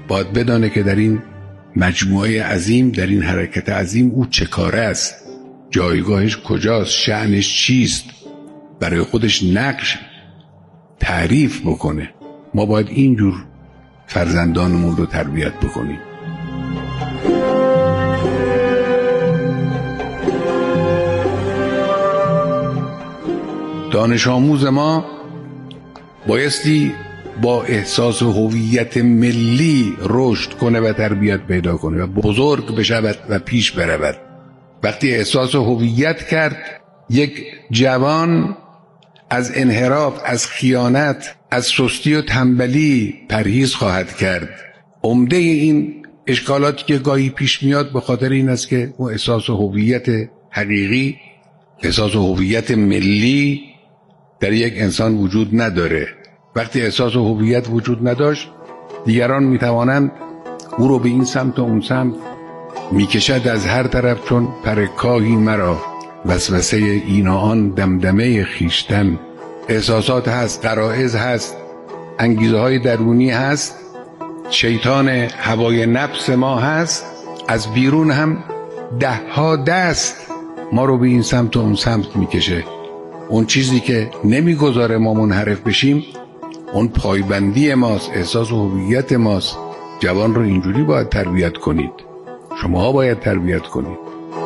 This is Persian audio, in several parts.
باید بدانه که در این مجموعه عظیم، در این حرکت عظیم او چه کاره است، جایگاهش کجاست، شأنش چیست، برای خودش نقش تعریف بکنه. ما باید اینجور فرزندانمون رو تربیت بکنیم. دانش آموز ما بایستی با احساس هویت ملی رشد کنه و تربیت پیدا کنه و بزرگ بشود و پیش برود. وقتی احساس هویت کرد، یک جوان از انحراف، از خیانت، از سستی و تنبلی پرهیز خواهد کرد. عمده این اشکالاتی که گاهی پیش میاد به خاطر این است که اون احساس هویت حقیقی، احساس هویت ملی در یک انسان وجود نداره. وقتی احساس هویت وجود نداشت، دیگران میتوانند او رو به این سمت و اون سمت میکشد از هر طرف، چون پرکاهی مرا وسوسه این و آن دمدمه خیشتن. احساسات هست، غرایز هست، انگیزه های درونی هست، شیطان هوای نفس ما هست، از بیرون هم 10 دست ما رو به این سمت و اون سمت میکشه. اون چیزی که نمیگذاره ما منحرف بشیم اون پایبندی ماست، احساس هویت ماست. جوان رو اینجوری باید تربیت کنید، شماها باید تربیت کنید.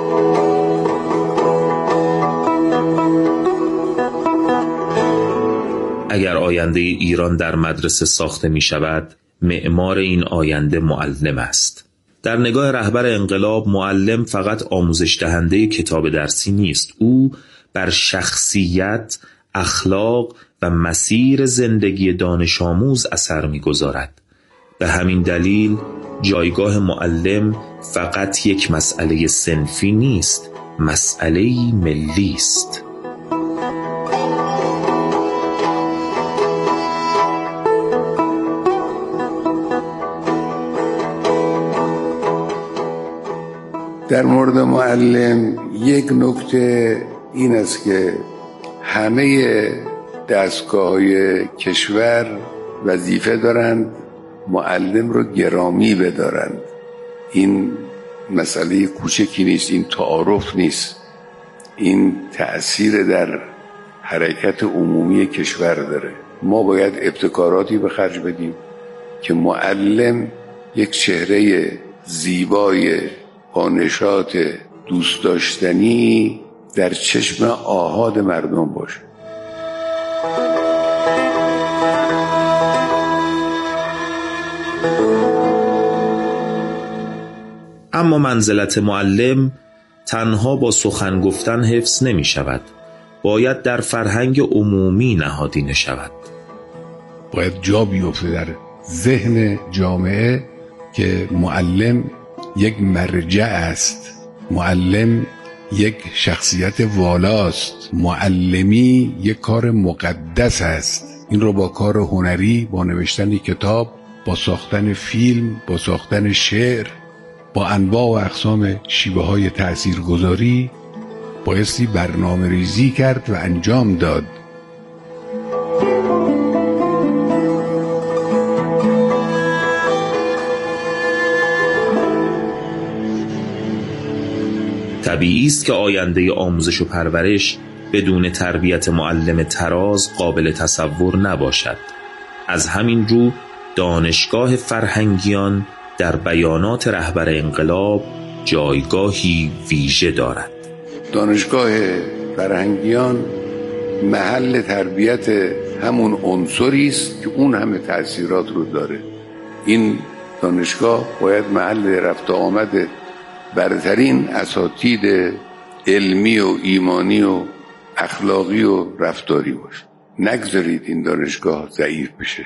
اگر آینده ایران در مدرسه ساخته می شود، معمار این آینده معلم است. در نگاه رهبر انقلاب، معلم فقط آموزش دهنده کتاب درسی نیست. او بر شخصیت، اخلاق و مسیر زندگی دانش آموز اثر می‌گذارد. به همین دلیل جایگاه معلم فقط یک مسئله صنفی نیست، مسئله ملی است. در مورد معلم یک نکته این است که همه دستگاه‌های کشور وظیفه دارند معلم رو گرامی بدارند. این مسئله کوچکی نیست، این تعارف نیست، این تأثیر در حرکت عمومی کشور داره. ما باید ابتکاراتی به خرج بدیم که معلم یک چهره زیبای با نشاط دوست داشتنی در چشم آحاد مردم باشه. اما منزلت معلم تنها با سخن گفتن حفظ نمی شود. باید در فرهنگ عمومی نهادینه شود. باید جا بیفته در ذهن جامعه که معلم یک مرجع است، معلم یک شخصیت والاست، معلمی یک کار مقدس است. این رو با کار هنری، با نوشتن کتاب، با ساختن فیلم، با ساختن شعر، با انواع و اقسام شیوه های تأثیرگذاری بایستی برنامه ریزی کرد و انجام داد. طبیعی است که آینده آموزش و پرورش بدون تربیت معلم طراز قابل تصور نباشد. از همین رو دانشگاه فرهنگیان در بیانات رهبر انقلاب جایگاهی ویژه دارد. دانشگاه فرهنگیان محل تربیت همون عنصری است که اون همه تأثیرات رو داره. این دانشگاه باید محل رفت و آمد برترین اساتید علمی و ایمانی و اخلاقی و رفتاری باشه. نگذارید این دانشگاه ضعیف بشه.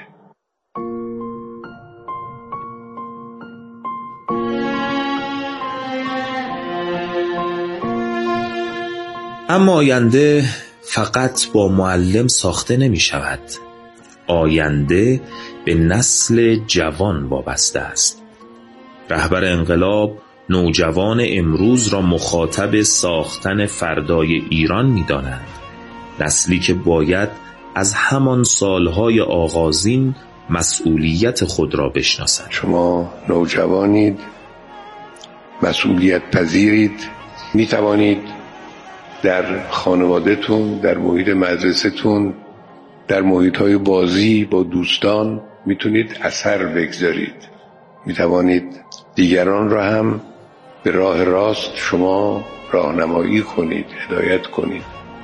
اما آینده فقط با معلم ساخته نمی شود. آینده به نسل جوان وابسته است. رهبر انقلاب نوجوان امروز را مخاطب ساختن فردای ایران می دانند. نسلی که باید از همان سالهای آغازین مسئولیت خود را بشناسند. شما نوجوانید، مسئولیت پذیرید، می توانید در خانواده‌تون، در محیط مدرسه‌تون، در محیط‌های بازی با دوستان میتونید اثر بگذارید. می توانید دیگران را هم به راه راست شما راهنمایی کنید، هدایت کنید.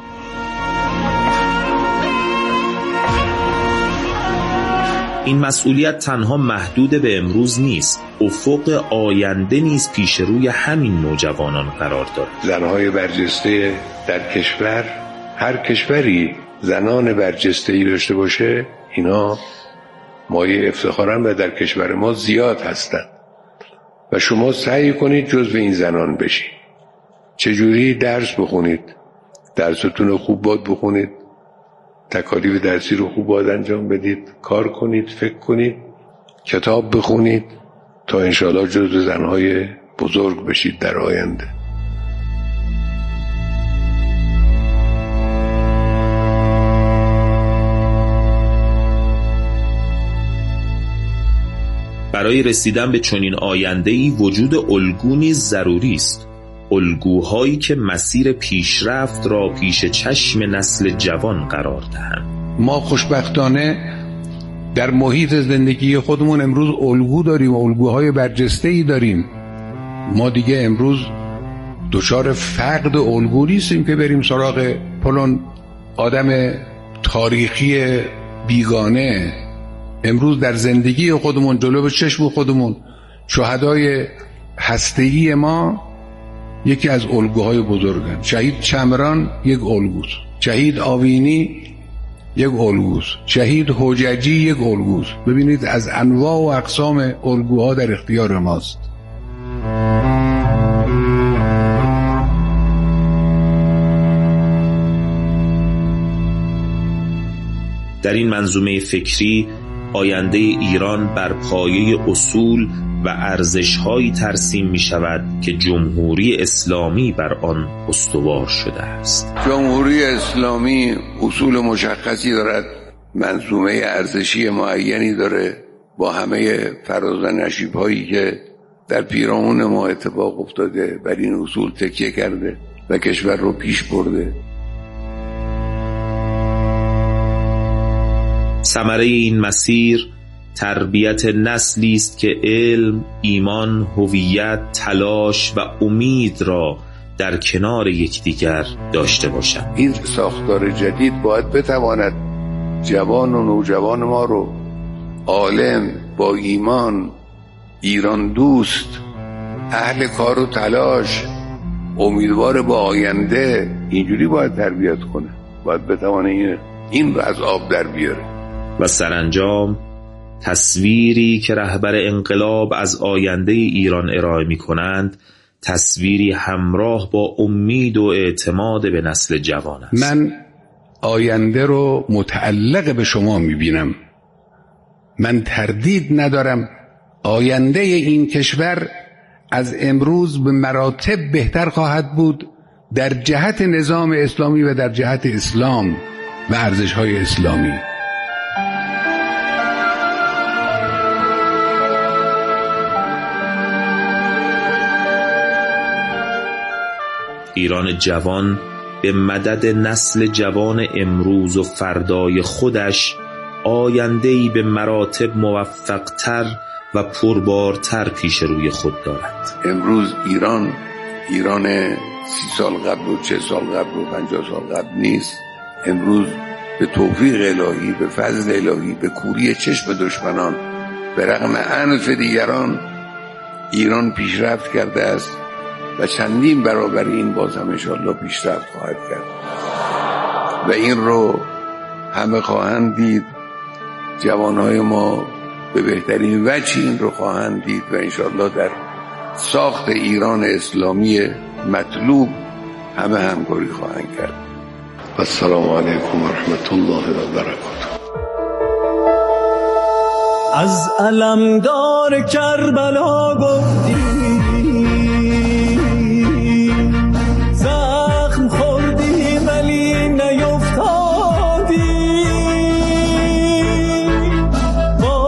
این مسئولیت تنها محدود به امروز نیست، افق آینده نیز پیش روی همین نوجوانان قرار دارد. زنهای برجسته در کشور، هر کشوری زنان برجسته‌ای داشته باشه، اینا مایه افتخارن و در کشور ما زیاد هستند و شما سعی کنید جزو این زنان بشید. چجوری؟ درس بخونید، درستون رو خوب باید بخونید، تکالیف درسی رو خوب باید انجام بدید، کار کنید، فکر کنید، کتاب بخونید تا انشاءالله جزو زنهای بزرگ بشید در آینده. برای رسیدن به چنین آینده‌ای وجود الگو نیز ضروری است. الگوهایی که مسیر پیشرفت را پیش چشم نسل جوان قرار دهند. ما خوشبختانه در محیط زندگی خودمون امروز الگو داریم و الگوهای برجسته‌ای داریم. ما دیگه امروز دچار فقد الگو نیستیم که بریم سراغ پلون آدم تاریخی بیگانه. امروز در زندگی خودمون جلو به چشم خودمون شهدای هسته‌ای ما یکی از الگوهای بزرگن. شهید چمران یک الگوست، شهید آوینی یک الگوست، شهید حججی یک الگوست. ببینید از انواع و اقسام الگوها در اختیار ماست. در این منظومه فکری آینده ایران بر پایه اصول و ارزش‌هایی ترسیم می‌شود که جمهوری اسلامی بر آن استوار شده است. جمهوری اسلامی اصول مشخصی دارد، منظومه ارزشی معینی داره، با همه فراز و نشیب‌هایی که در پیرامون ما اتفاق افتاده بر این اصول تکیه کرده و کشور رو پیش برده. ثمره این مسیر تربیت نسلی است که علم، ایمان، هویت، تلاش و امید را در کنار یکدیگر داشته باشند. این ساختار جدید باید بتواند جوان و نوجوان ما رو عالم، با ایمان، ایران دوست، اهل کار و تلاش، امیدوار با آینده، اینجوری باید تربیت کنه. باید بتوانه این رو از آب در بیاره. و سرانجام تصویری که رهبر انقلاب از آینده ایران ارائه می کنند تصویری همراه با امید و اعتماد به نسل جوان است. من آینده رو متعلق به شما می بینم. من تردید ندارم آینده این کشور از امروز به مراتب بهتر خواهد بود در جهت نظام اسلامی و در جهت اسلام و ارزش‌های اسلامی. ایران جوان به مدد نسل جوان امروز و فردای خودش آینده‌ای به مراتب موفق‌تر و پربارتر پیش روی خود دارد. امروز ایران 30 سال قبل و 40 سال قبل و 50 سال قبل نیست. امروز به توفیق الهی، به فضل الهی، به کوری چشم دشمنان، به رغم عنف دیگران، ایران پیشرفت کرده است و چندین برابر این باز هم انشاءالله پیشرفت خواهد کرد و این رو همه خواهند دید. جوانهای ما به بهترین وجه این رو خواهند دید و انشاءالله در ساخت ایران اسلامی مطلوب همه همکاری خواهند کرد. السلام علیکم و رحمت الله و برکاته. از علمدار کربلا گفتی، زخم خوردی ولی نیفتادی، با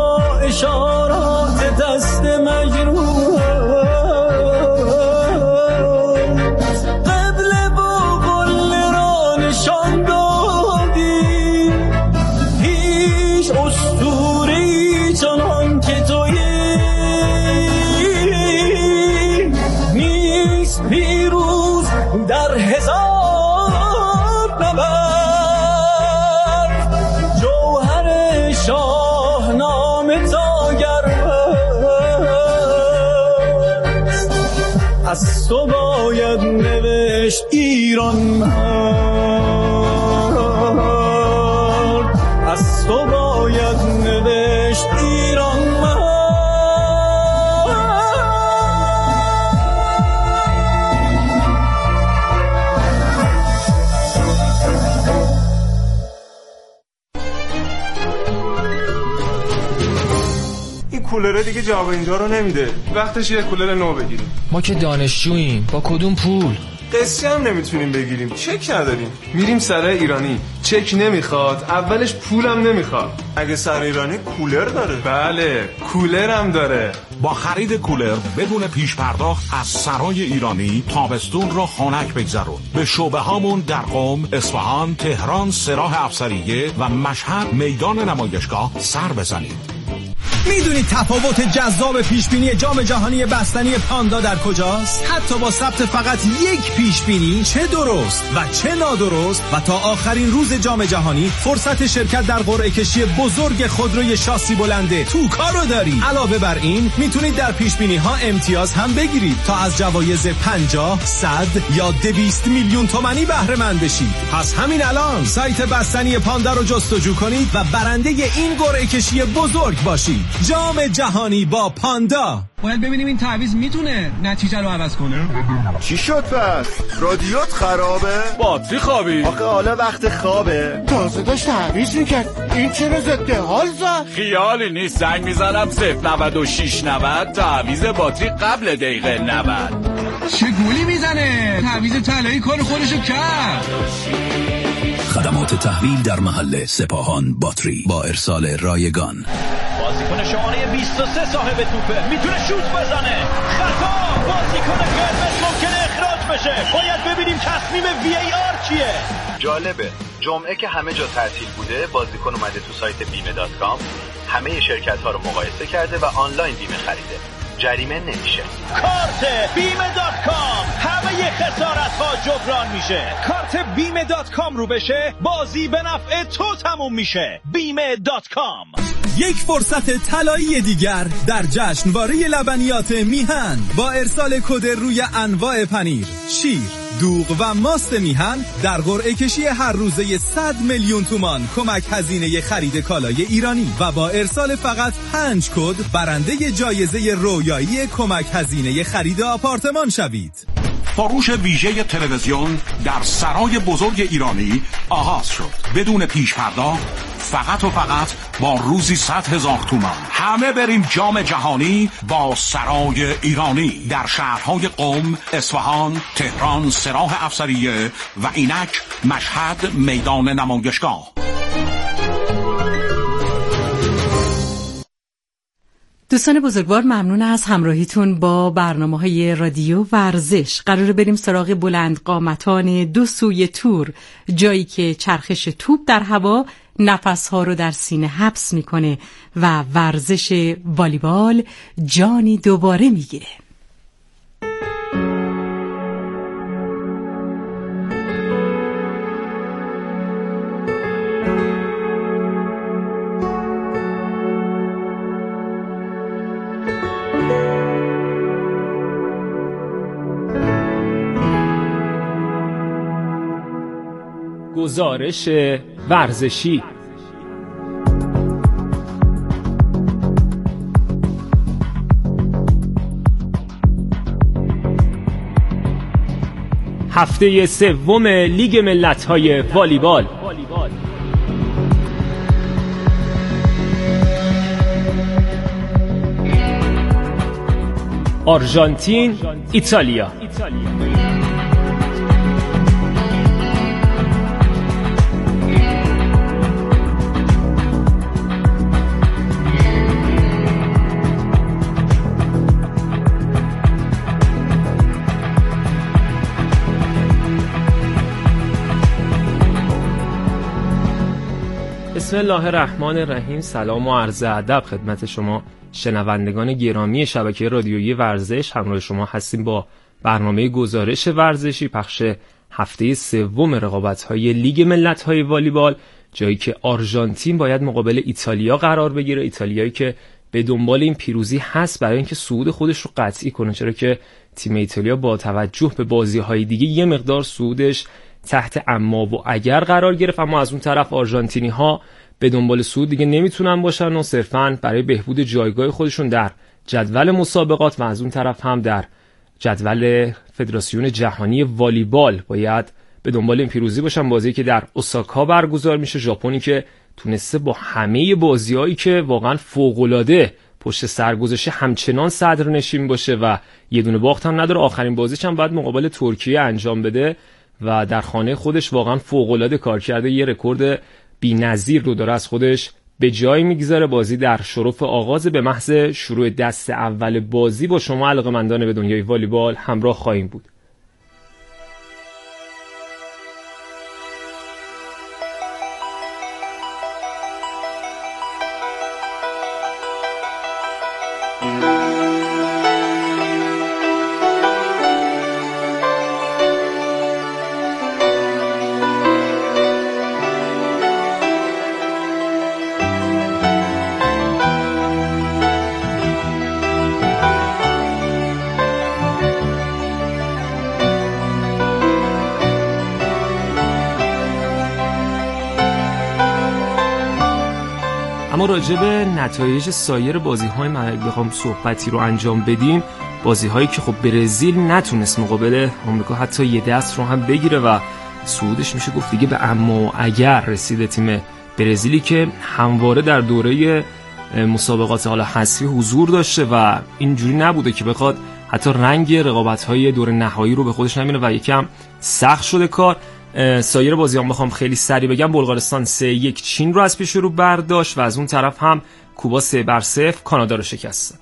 از تو باید نوشت ایران مرد، از تو باید نوشت ایران مرد. کولره دیگه جواب اینجا رو نمیده. وقتش یه کولر نو بگیریم. ما که دانشجوییم، با کدوم پول؟ قسطی هم نمیتونیم بگیریم، چک نداریم. میریم سر ایرانی، چک نمیخواد، اولش پولم نمیخواد. اگه سر ایرانی کولر داره؟ بله، کولر هم داره. با خرید کولر بدون پیش پرداخت از سرای ایرانی تابستون رو خنک بگذرون. به شعبه هامون در قم، اصفهان، تهران، سراح افسریه و مشهد میدان نمایشگاه سر بزنید. میدونید تفاوت جذاب پیشبینی جام جهانی بستنی پاندا در کجاست؟ حتی با ثبت فقط یک پیشبینی، چه درست و چه نادرست، و تا آخرین روز جام جهانی فرصت شرکت در قرعه کشی بزرگ خودروی شاسی بلنده توکا رو داری. علاوه بر این میتونید در پیشبینی ها امتیاز هم بگیرید تا از جوایز 50, 100 یا 200 میلیون تومانی بهره مند بشید. پس همین الان سایت بستنی پاندا رو جستجو کنید و برنده این قرعه کشی بزرگ باشید. جام جهانی با پاندا. باید ببینیم این تعویض میتونه نتیجه رو عوض کنه. چی شد پس؟ رادیوت خرابه؟ باتری خوابید. آخه حالا وقت خوابه. تازه داشت تعویض میکرد. این چرا ضد حال زد؟ خیالی نیست، زنگ میزنم 09690 تعویض باتری قبل دقیقه 90. چه گولی میزنه؟ تعویض طلایی کار خودشو کرد. خدمات تحویل در محل سپاهان باتری با ارسال رایگان. بازیکن شماره 23 صاحب توپه، میتونه شوت بزنه. خطا، بازیکن قرمز ممکنه اخراج بشه. باید ببینیم تصمیم VAR چیه. جالبه، جمعه که همه جا تعطیل بوده بازیکن اومده تو سایت بیمه.com، همه شرکت‌ها رو مقایسه کرده و آنلاین بیمه خریده. جریمه نمیشه. کارت بیمه.com، همه خسارت‌ها جبران میشه. کارت بیمه.com رو بشه، بازی به نفع تو تموم میشه. بیمه.com. یک فرصت طلایی دیگر در جشنواره لبنیات میهن با ارسال کد روی انواع پنیر، شیر، دوغ و ماست میهن در قرعه کشی هر روزه 100 میلیون تومان کمک هزینه خرید کالای ایرانی و با ارسال فقط 5 کد برنده جایزه رویایی کمک هزینه خرید آپارتمان شوید. فروش ویژه تلویزیون در سرای بزرگ ایرانی آغاز شد. بدون پیش پرداخت، فقط و فقط با روزی 100,000 تومان. همه بریم جام جهانی با سرای ایرانی در شهرهای قم، اصفهان، تهران، سراح افسریه و اینک مشهد میدان نمایشگاه. دوستان بزرگوار، ممنون از همراهیتون با برنامه‌های رادیو ورزش. قراره بریم سراغ بلند قامتان دو سوی تور، جایی که چرخش توپ در هوا نفسها رو در سینه حبس میکنه و ورزش والیبال جانی دوباره میگیره. گزارش ورزشی. هفته سوم لیگ ملت‌های والیبال. آرژانتین، ایتالیا. بسم الله الرحمن الرحیم. سلام و عرض ادب خدمت شما شنوندگان گرامی شبکه رادیویی ورزش. همراه شما هستیم با برنامه گزارش ورزشی، پخش هفته سوم رقابت‌های لیگ ملت‌های والیبال، جایی که آرژانتین باید مقابل ایتالیا قرار بگیره. ایتالیایی که به دنبال این پیروزی هست برای اینکه صعود خودش رو قطعی کنه، چرا که تیم ایتالیا با توجه به بازی‌های دیگه یه مقدار صعودش تحت اما و اگر قرار گرفت. اما از اون طرف آرژانتینی‌ها به دنبال صعود دیگه نمیتونن باشن و صرفاً برای بهبود جایگاه خودشون در جدول مسابقات و از اون طرف هم در جدول فدراسیون جهانی والیبال باید به دنبال این پیروزی باشن. بازی که در اوساکا برگزار میشه، ژاپنی که تونسته با همه بازی‌هایی که واقعاً فوق‌العاده پشت سر گذاشته همچنان صدرنشین باشه و یه دونه باخت هم نداره. آخرین بازیش هم باید مقابل ترکیه انجام بده و در خانه خودش واقعاً فوق‌العاده کار کرده، یه رکورد بی‌نظیر رو داره از خودش به جای میگذاره. بازی در شرف آغاز، به محض شروع دست اول بازی با شما علاقه‌مندان به دنیای والیبال همراه خواهیم بود. اما راجع به نتایج سایر بازی‌های من بخوام صحبتی رو انجام بدیم، بازی‌هایی که خب برزیل نتونست مقابل آمریکا حتی یه دست رو هم بگیره و صعودش میشه گفت دیگه به اما و اگر رسید تیم برزیلی که همواره در دوره مسابقات حالا حذفی حضور داشته و اینجوری نبوده که بخواد حتی رنگ رقابت‌های دور نهایی رو به خودش نمینه و یکم سخت شده کار. سایر بازی‌ها بخوام خیلی سریع بگم، بلغارستان 3-1 چین رو از پیش رو برداشت و از اون طرف هم کوبا 3-0 کانادا رو شکست داد.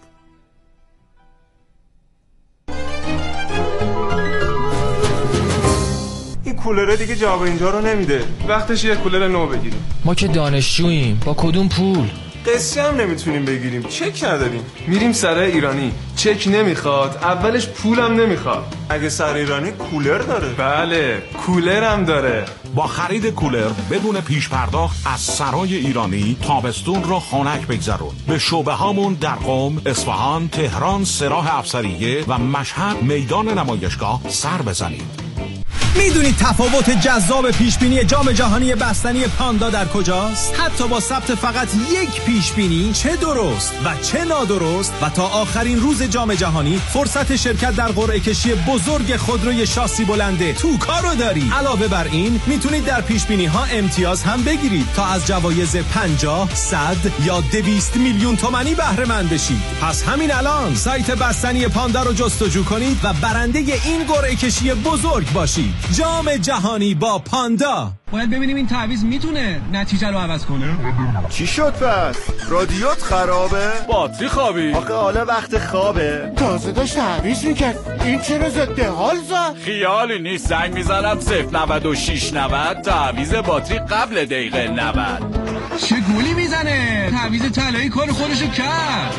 این کولره دیگه جواب اینجا رو نمیده، وقتش یه کولر نو بگیریم. ما که دانشجوییم، با کدوم پول؟ قصه هم نمیتونیم بگیریم، چک نداریم. میریم سر ایرانی، چک نمیخواد، اولش پولم نمیخواد. اگه سر ایرانی کولر داره؟ بله، کولر هم داره. با خرید کولر بدون پیش پرداخت از سرای ایرانی تابستون رو خنک بگذرون. به شعبه هامون در قم، اصفهان، تهران، سراح افسریه و مشهد میدان نمایشگاه سر بزنید. میدونید تفاوت جذاب پیشبینی جام جهانی بستنی پاندا در کجاست؟ حتی با ثبت فقط یک پیشبینی، چه درست و چه نادرست، و تا آخرین روز جام جهانی فرصت شرکت در قرعه کشی بزرگ خودروی شاسی بلنده توکا رو داری. علاوه بر این میتونید در پیشبینی ها امتیاز هم بگیرید تا از جوایز 50، 100 یا 200 میلیون تومانی بهره مند بشید. پس همین الان سایت بستنی پاندا رو جستجو کنید و برنده این قرعه کشی بزرگ باشید. جام جهانی با پاندا. باید ببینیم این تعویض میتونه نتیجه رو عوض کنه. چی شد پس؟ رادیوت خرابه؟ باتری خوابی؟ آخه حالا وقت خوابه. تازه داشت تعویض میکرد، این چرا ضد حال زد؟ خیالی نیست، زنگ میزنم 096 90 تعویض باتری قبل دقیقه 90. چه گولی میزنه؟ تعویض طلایی کار خودشو کرد.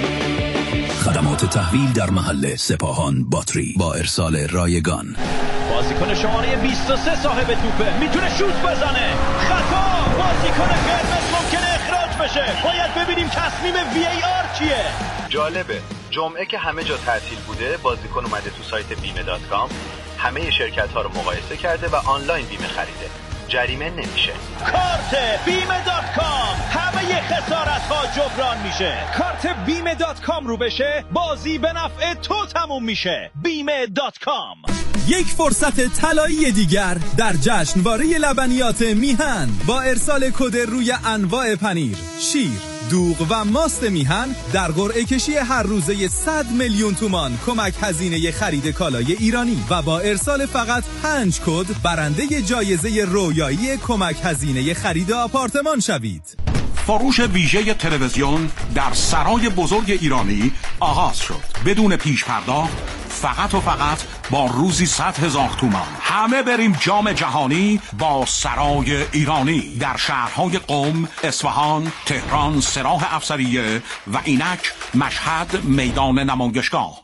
خدمات تحویل در محل سپاهان باتری با ارسال رایگان. بازیکن شماره 23 صاحب توپه، میتونه شوت بزنه. خطا، بازیکن قرمز ممکنه اخراج بشه. باید ببینیم تصمیم VAR چیه. جالبه، جمعه که همه جا تعطیل بوده، بازیکن اومده تو سایت بیمه.com، همه شرکت‌ها رو مقایسه کرده و آنلاین بیمه خریده. جریمه نمیشه. کارت بیمه.com، همه خسارت‌ها جبران میشه. کارت بیمه.com رو بشه، بازی به نفع تو تموم میشه. بیمه.com. یک فرصت طلایی دیگر در جشنواره لبنیات میهن با ارسال کد روی انواع پنیر، شیر، دوغ و ماست میهن در قرعه کشی هر روزه 100 میلیون تومان کمک هزینه خرید کالای ایرانی و با ارسال فقط 5 کد برنده جایزه رویایی کمک هزینه خرید آپارتمان شوید. فروش ویژه تلویزیون در سرای بزرگ ایرانی آغاز شد. بدون پیش پرداخت، فقط و فقط با روزی 100,000 تومان. همه بریم جام جهانی با سرای ایرانی در شهرهای قم، اصفهان، تهران، سراح افسریه و اینک مشهد میدان نمایشگاه.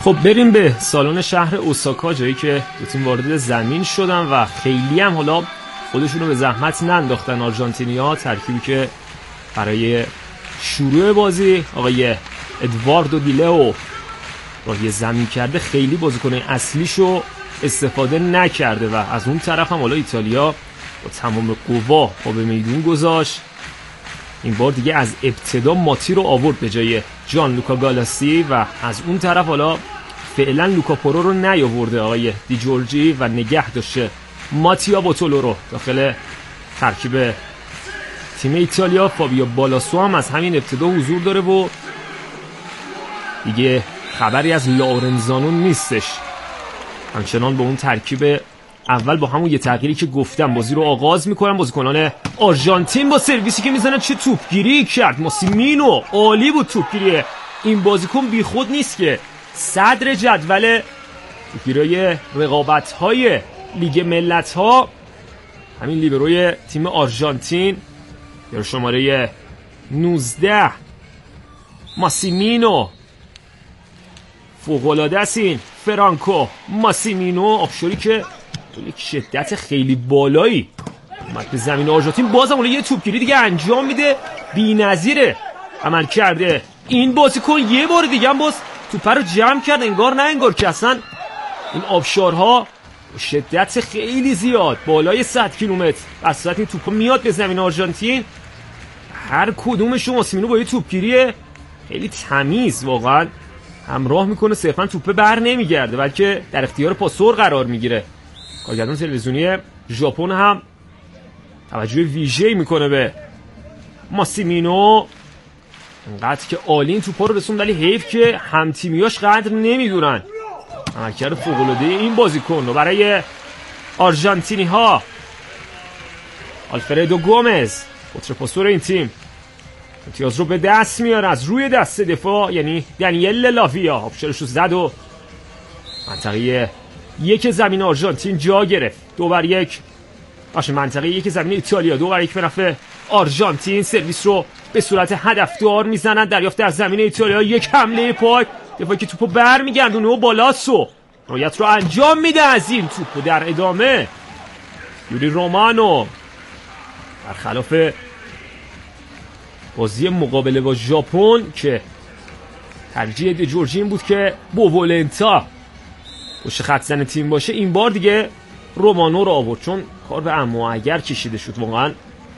خب بریم به سالن شهر اوساکا، جایی که دو تیم وارد زمین شدن و خیلی هم حالا خودشون رو به زحمت ننداختن آرژانتینی‌ها. ترکیبی که برای شروع بازی آقای ادواردو دیلئو راهی زمین کرده، خیلی بازیکن اصلیشو استفاده نکرده و از اون طرف هم حالا ایتالیا با تمام قوا پا به میدون گذاشت. این بار دیگه از ابتدا ماتی رو آورد به جای جان لوکا گالاسی و از اون طرف حالا فعلا لوکا پورو رو نیاورده آقای دی جورجی و نگه داشته ماتیا بوتولو رو داخل ترکیب تیم ایتالیا. فابیو بالاسو هم از همین ابتدا حضور داره و دیگه خبری از لورنزانو نیستش. همچنان با اون ترکیب اول با همون یه تغییری که گفتم بازی رو آغاز میکنن بازیکنان آرژانتین با سرویسی که میزنن. چه توپگیری کرد ماسیمینو، عالی بود توپگیری این بازیکن، بیخود نیست که صدر جدول توپگیرای رقابت‌های لیگ ملت‌ها. همین لیبروی تیم آرژانتین در شماره 19 ماسیمینو، فوق‌العاده است این فرانکو ماسیمینو، آبشوری که یک شدت خیلی بالایی اومد به زمین آرژانتین. بازم یه توپگیری دیگه انجام میده، بی‌نظیره عمل کرده این بازیکن. یه بار دیگه هم باز توپ رو جمع کرد، انگار نه انگار که اصلا این آبشارها شدت خیلی زیاد بالای 100 کیلومتر بر ساعت این توپ میاد به زمین آرژانتین. هر کدومشون ماسیمینو با یه توپگیری خیلی تمیز واقعا همراه میکنه، صرفا توپ بر نمیگرده بلکه در اختیار پاسور قرار میگیره. کارگردان تلویزیونی ژاپن هم توجه ویژه‌ای میکنه به ماسیمینو، انقدر که عالی این توپا رو رسون، ولی حیف که همتیمیاش قدر نمیدونن عملکرد فوق‌العاده این بازیکن رو. برای آرژانتینی ها آلفردو گومز پاسور این تیم امتیاز رو به دست میاره از روی دست دفاع، یعنی دانیل لاویا آبشارش رو زد و منطقه یک زمین آرژانتین جا گرفت. 2-1 باشه منطقه یک زمین ایتالیا 2-1 به نفع آرژانتین. سرویس رو به صورت هدفدار میزنن، دریافت در زمین ایتالیا، یک حمله پاک، دفاعی که توپو برمیگردونه و بالاسو رویت رو انجام میده از این توپو. در ادامه یوری رومانو برخلاف بازی مقابله با ژاپن که ترجیح دی جورجی این بود که بوولنتا پشت خط زن تیم باشه، این بار دیگه رومانو رو آورد چون کار به اما اگر کشیده شد. واقعا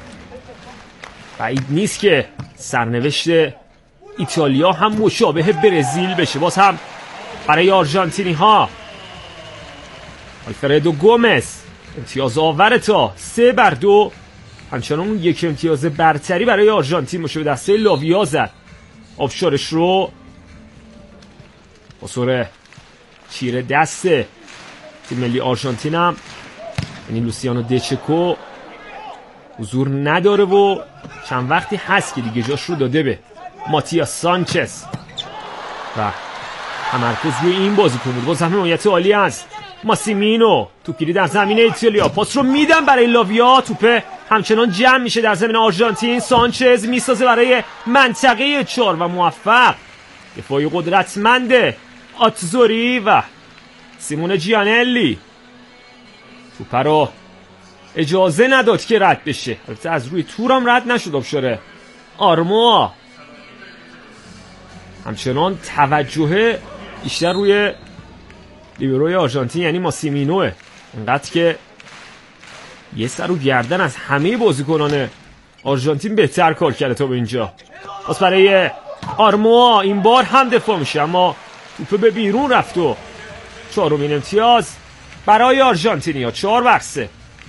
بعید نیست که سرنوشت ایتالیا هم مشابه برزیل بشه. باز هم برای آرژانتینی ها آلفردو گومز امتیاز آور تا 3-2. همچنان یک امتیاز برتری برای آرژانتین باشه، به دسته لاویا زد آبشارش رو. پاسور چیره دست تیم ملی آرژانتین هم یعنی لوسیانو دچکو حضور نداره و چند وقتی هست که دیگه جاش رو داده به ماتیاس سانچز و تمرکز روی این بازیکن بود. باز هم حمایت عالی است ماسیمینو، توپگیری در زمین ایتالیا، پاس رو میدن برای لاویا، توپ همچنان جمع میشه در زمین آرژانتین. سانچز میسازه برای منطقه 4 و موفق. دفاعی قدرتمند آتزوری و سیمون جیانلی توپ رو اجازه نداد که رد بشه، البته از روی تورم رد نشد آبشار آرموا. همچنان توجه بیشتر روی لیبروی آرژانتین یعنی ماسیمینوه، انقدر که یه سر و گردن از همه بازیکنان آرژانتین بهتر کار کرده تا به اینجا. پس برای آرموا این بار هم دفاع میشه اما توپ به بیرون رفت و 4مین امتیاز برای آرژانتینیا 4-3.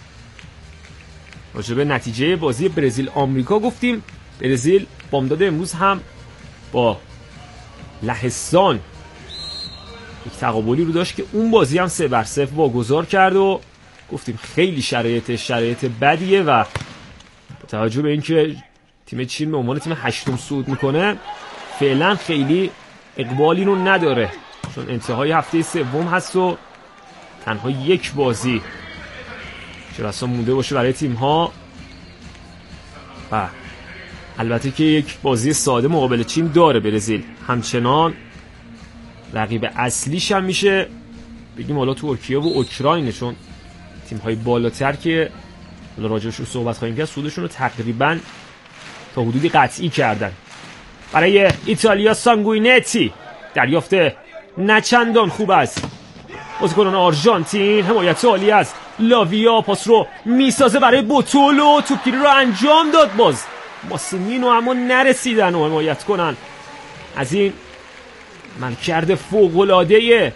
راجع به نتیجه بازی برزیل آمریکا گفتیم. برزیل بامداد امروز هم با لهستان یک تقابلی رو داشت که اون بازی هم 3-0 واگذار کرد و گفتیم خیلی شرایط بدیه و با توجه به اینکه تیم چین به عنوان تیم 8م صعود میکنه فعلا خیلی اقبالی رو نداره چون انتهای هفته سوم هست و تنها یک بازی چرا اصلا مونده باشه برای تیم ها و البته که یک بازی ساده مقابل چین داره برزیل. همچنان رقیب اصلیش هم میشه بگیم حالا ترکیه و اوکراین، چون تیم‌های بالاتر که راجعشون صحبت خواهیم کرد سودشون رو تقریباً تا حدودی قطعی کردن. برای ایتالیا سانگوینتی، دریافت نچندان خوب است. بازیکنان آرژانتین، حمایت عالی از لاویا، پاس رو میسازه برای بوتولو، توپگیری رو انجام داد، باز ماسیمینو اما نرسیدن و حمایت کنن از این عملکرد فوق‌العاده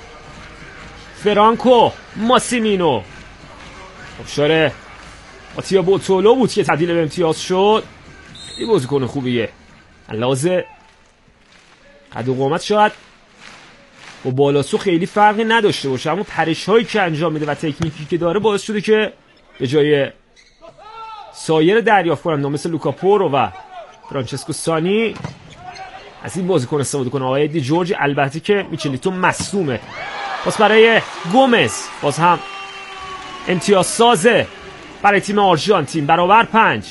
فرانکو ماسیمینو. ابشار آتیا بوتولو بود که تبدیل به امتیاز شد. این بازیکن خوبیه، لازم قد و قامت شاید با بالاسو خیلی فرقی نداشته باشه، اما پرش هایی که انجام میده و تکنیکی که داره باعث شده که به جای سایر دریافت کننده مثل لوکا پورو و فرانچسکو سانی از این بازیکن استفاده کنه آقای دی جورجی. البته که میچلیتو مصدومه. پس برای گومز، باز هم امتیاز سازه برای تیم آرژانتین، برابر 5.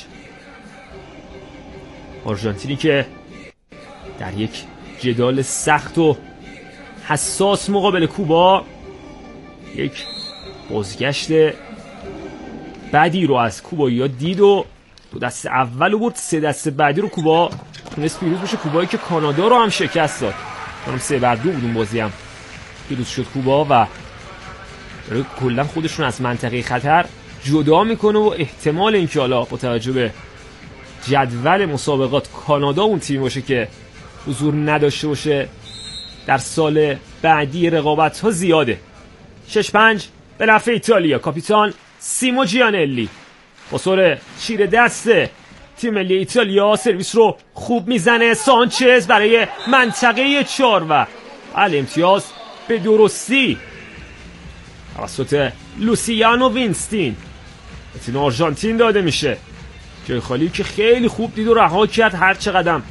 آرژانتینی که در یک جدال سخت و حساس مقابل کوبا یک بازگشت بعدی رو از کوبایی‌ها دید و 2 دست اول رو برد، 3 دست بعدی رو کوبا تونست پیروز بشه. کوبایی که کانادا رو هم شکست داد، کنم 3-2 بود اون بازی هم پیروز شد کوبا و داره کلا خودشون از منطقه خطر جدا میکنه و احتمال اینکه حالا با توجه به جدول مسابقات کانادا اون تیم باشه که حضور نداشته باشه در سال بعدی رقابت ها زیاده. 6-5 به نفع ایتالیا. کاپیتان سیمو جیانلی با سر چیر دست تیم ملی ایتالیا سرویس رو خوب میزنه. سانچز برای منطقه 4 و امتیاز به درستی توسط لوسیانو وینستین به تیم آرژانتین داده میشه. جای خالی که خیلی خوب دید و رها کرد. هر چقدر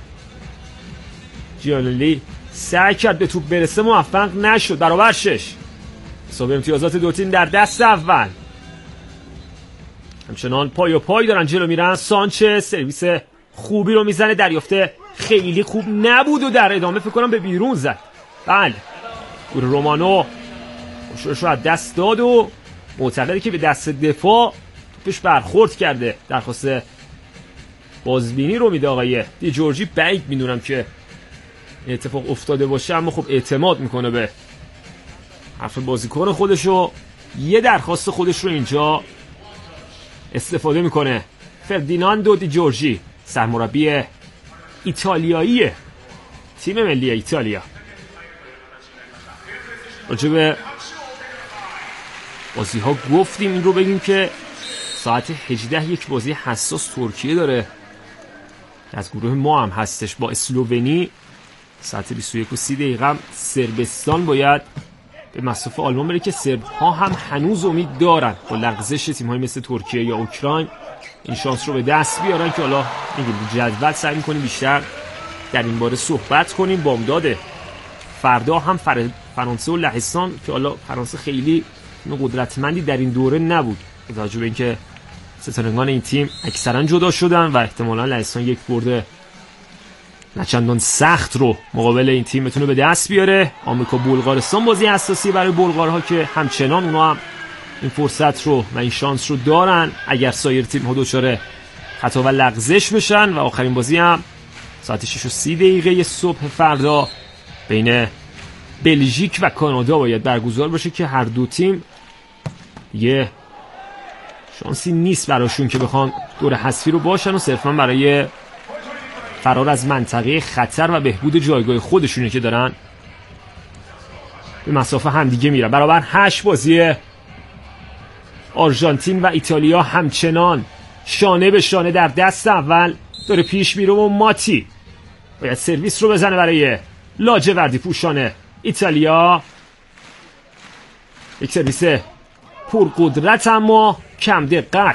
جیانلی سعی کرد به توپ برسه موفق نشد. برابر 6. حساب امتیازات دو تیم در دست اول. همچنان پای و پای دارن جلو میرن. سانچز سرویس خوبی رو میزنه، دریافت خیلی خوب نبود و در ادامه فکر کنم به بیرون زد. بله گور رومانو شورش رو از دست داد و معتقده که به دست دفاع توپش برخورد کرده. درخواست بازبینی رو میده آقای دی جورجی. بعید میدونم که اتفاق افتاده باشه، اما خب اعتماد میکنه به حرف بازیکن خودش و یه درخواست خودش رو اینجا استفاده میکنه. فردیناندو دی جورجی، سرمربی ایتالیایی تیم ملی ایتالیا. راجع به بازی ها گفتیم، این رو بگیم که ساعت 18 یک بازی حساس ترکیه داره از گروه ما هم هستش با اسلوونی. ساعت 21:30 صربستان باید به مصاف آلمان بره که سرب ها هم هنوز امید دارن با لغزش تیم های مثل ترکیه یا اوکراین این شانس رو به دست بیارن که حالا میگیم جدول سعی میکنیم بیشتر در این باره صحبت کنیم. بامداد فردا هم فرانسه و لهستان که حالا فرانسه خیلی قدرتمندی در این دوره نبود با توجه به اینکه ستارگان این تیم اکثرا جدا شدن و احتمالا لهستان یک برد نچندان سخت رو مقابل این تیم بتونه به دست بیاره. آمریکا بلغارستان بازی اساسی برای بلغارها که همچنان اونا هم این فرصت رو و این شانس رو دارن اگر سایر تیم ها دچار خطا و لغزش بشن. و آخرین بازی هم ساعت 6:30 صبح فردا بین بلژیک و کانادا باید برگزار بشه که هر دو تیم یه شانسی نیست براشون که بخوان دور حذفی رو باشن و صرفا برای فرار از منطقه خطر و بهبود جایگاه خودشونه که دارن به مسافه همدیگه میرن. برابر 8 بازی آرژانتین و ایتالیا همچنان شانه به شانه در دست اول داره پیش میره و ماتی باید سرویس رو بزنه برای لاجوردی پوشان ایتالیا. یک سرویس پرقدرت اما کم دقت